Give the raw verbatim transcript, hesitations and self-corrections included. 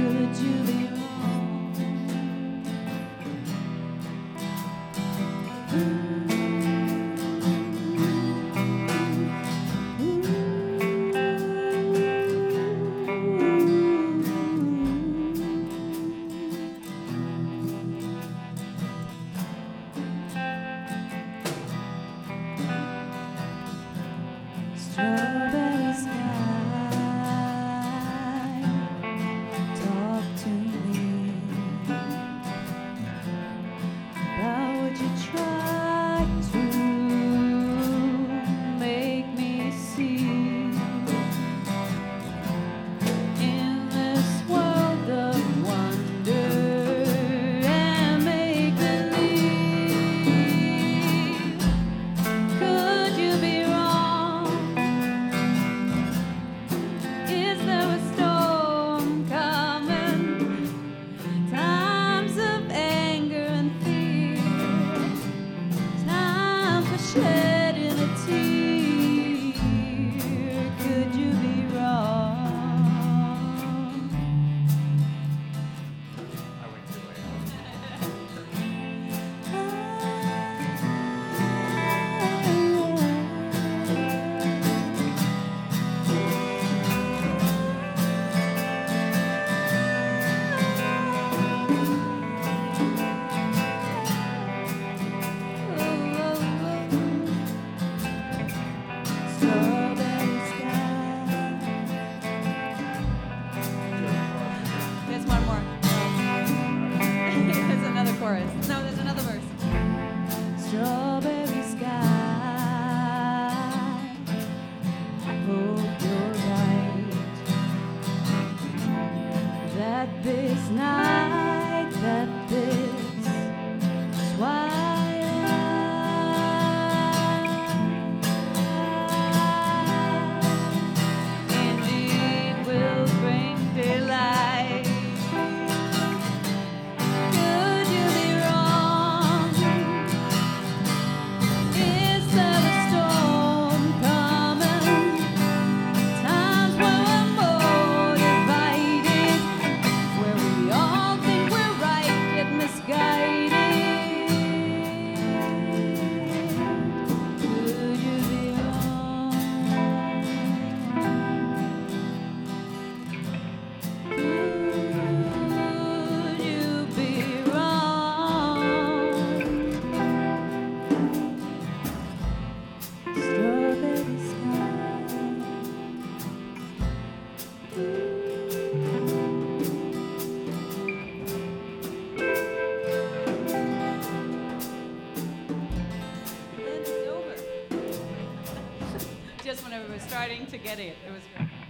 Could you be wrong? Strawberry sky, talk to me about what you try to make me see in this world of wonder and make believe. Could you be wrong? Is there a storm coming? Times of anger and fear, time for shedding a tear. Could you be wrong? I went too late. Strawberry sky. There's one more. There's another chorus. No, there's another verse. Strawberry sky. I hope you're right. That this night, that this twilight indeed will bring daylight. Could you be wrong? Is there a storm coming? Times when we're more divided, where we all think we're right yet misguided. Could you be wrong? Could you be wrong? Strawberry sky. And it's over. Just when we were starting to get it, it was good.